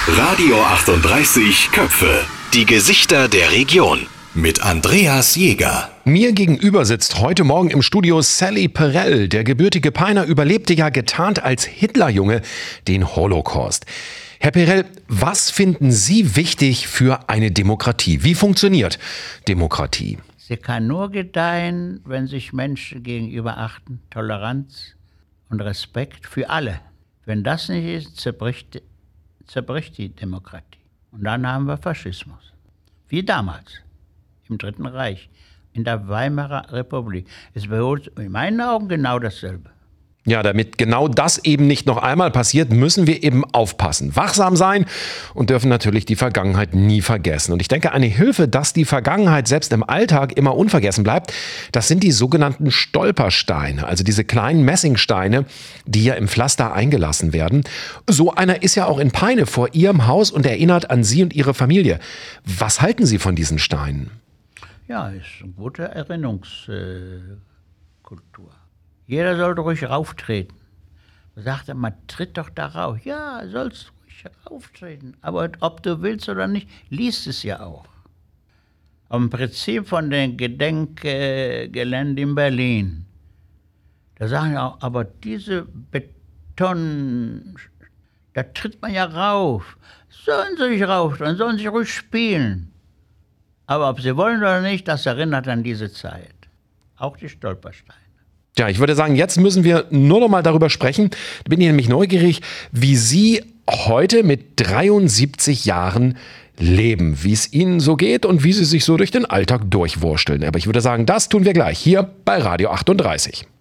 Radio 38 Köpfe. Die Gesichter der Region. Mit Andreas Jäger. Mir gegenüber sitzt heute Morgen im Studio Sally Perel. Der gebürtige Peiner überlebte ja getarnt als Hitlerjunge den Holocaust. Herr Perel, was finden Sie wichtig für eine Demokratie? Wie funktioniert Demokratie? Sie kann nur gedeihen, wenn sich Menschen gegenüber achten, Toleranz und Respekt für alle. Wenn das nicht ist, zerbricht die Demokratie. Und dann haben wir Faschismus. Wie damals, im Dritten Reich, in der Weimarer Republik. Es beholt in meinen Augen genau dasselbe. Ja, damit genau das eben nicht noch einmal passiert, müssen wir eben aufpassen, wachsam sein und dürfen natürlich die Vergangenheit nie vergessen. Und ich denke, eine Hilfe, dass die Vergangenheit selbst im Alltag immer unvergessen bleibt, das sind die sogenannten Stolpersteine, also diese kleinen Messingsteine, die ja im Pflaster eingelassen werden. So einer ist ja auch in Peine vor Ihrem Haus und erinnert an Sie und Ihre Familie. Was halten Sie von diesen Steinen? Ja, ist eine gute Erinnerungskultur. Jeder sollte ruhig rauftreten. Da sagt er, man tritt doch da rauf. Ja, sollst ruhig rauftreten. Aber ob du willst oder nicht, liest es ja auch. Am Prinzip von den Gedenkgeländen in Berlin, da sagen ja auch, aber diese Beton, da tritt man ja rauf. Sollen sie nicht rauf, dann sollen sie ruhig spielen. Aber ob sie wollen oder nicht, das erinnert an diese Zeit. Auch die Stolpersteine. Ja, ich würde sagen, jetzt müssen wir nur noch mal darüber sprechen. Da bin ich nämlich neugierig, wie Sie heute mit 73 Jahren leben, wie es Ihnen so geht und wie Sie sich so durch den Alltag durchwursteln. Aber ich würde sagen, das tun wir gleich hier bei Radio 38.